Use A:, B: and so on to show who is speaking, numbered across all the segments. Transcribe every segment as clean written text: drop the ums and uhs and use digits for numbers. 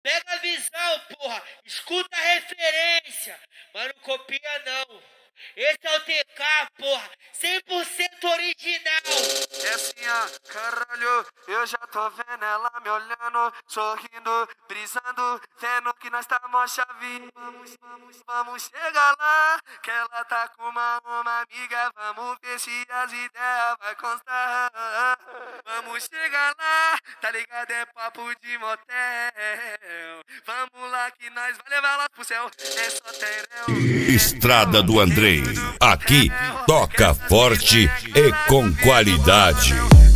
A: Pega a visão, porra. Escuta a referência. Mas não copia, não. Esse é o TK, porra. 100% original.
B: É assim, ó, caralho, eu já tô vendo ela me olhando, sorrindo, brisando, vendo que nós tá mó chave. Vamos chegar lá, que ela tá com uma amiga, vamos ver se as ideias vai constar. Vamos chegar lá, tá ligado, é papo de motel. Vamos lá que nós vai levar lá pro céu, é só terão.
C: Estrada do Andrei, aqui toca forte e com qualidade.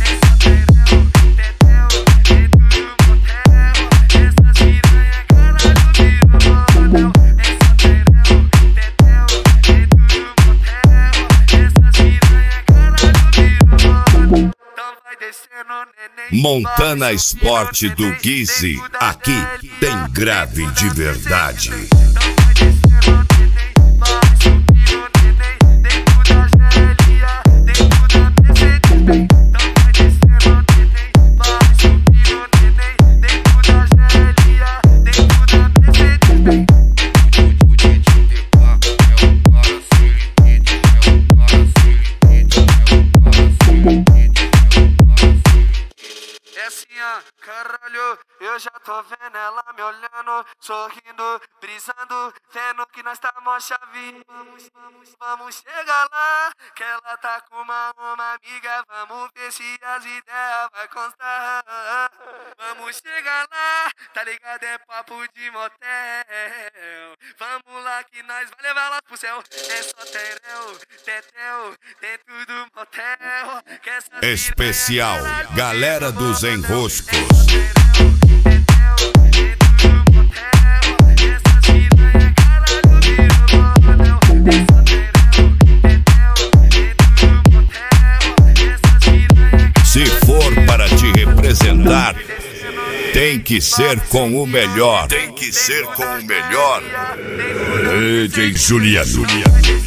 C: Montana Esporte do Guizi, aqui tem grave de verdade.
B: Caralho, eu já tô vendo ela me olhando, sorrindo, brisando, vendo que nós tá mó chave. Vamos chegar lá, que ela tá com uma amiga, vamos ver se as ideias vai constar. Vamos chegar lá, tá ligado, é papo de motel. Vamos lá que nós vai levar lá pro céu, é só terão, tetel, dentro do motel.
C: Especial, galera dos enroscos. Se for para te representar, tem que ser com o melhor. Tem que ser com o melhor. DJ Juliano.